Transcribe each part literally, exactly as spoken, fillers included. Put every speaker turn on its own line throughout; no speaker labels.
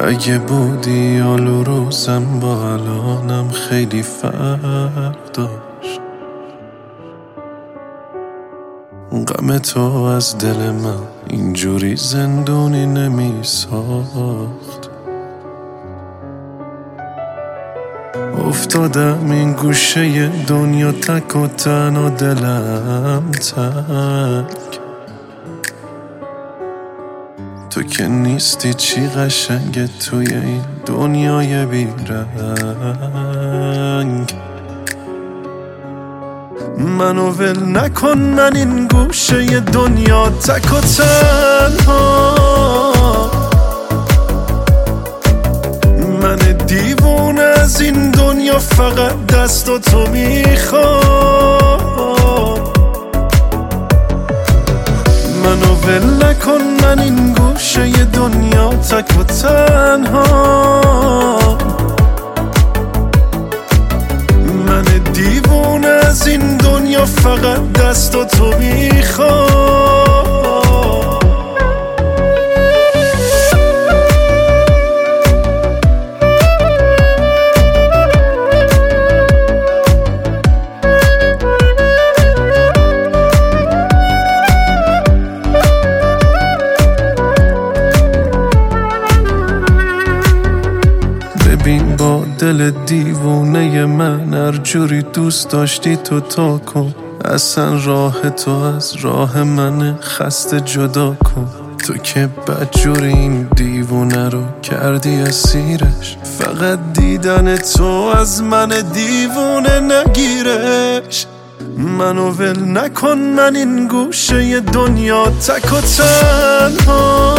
اگه بودی آلو روزم با الانم خیلی فرق داشت. غم تو از دل من اینجوری زندونی نمی ساخت. افتادم این گوشه دنیا تک و تنها دلم تک. تو که نیستی چی قشنگه توی این دنیای بیرنگ. منو ول نکن، من این گوشه دنیا تک و تنها. من دیوونه از این دنیا فقط دست و تو میخوام. منو ول نکن، من این گوشه دنیا تک و تنها. من دیوونه از این دنیا فقط دست و تو میخوام. ببین با دل دیوونه من هر جوری دوست داشتی تو تا کن. اصلا راه تو از راه من خسته جدا کن. تو که بدجوری این دیوونه رو کردی اسیرش. فقط دیدن تو از من دیوونه نگیرش. منو ول نکن، من این گوشه دنیا تک و تنها.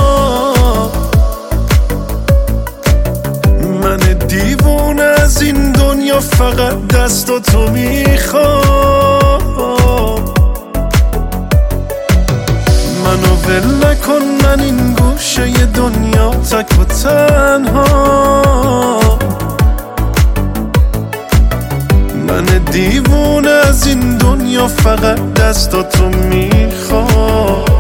من دیوونه از این دنیا فقط دست و تو میخوام. منو ول نکن، من این گوشه دنیا تک و تنها. من دیوونه از این دنیا فقط دست و تو میخوام.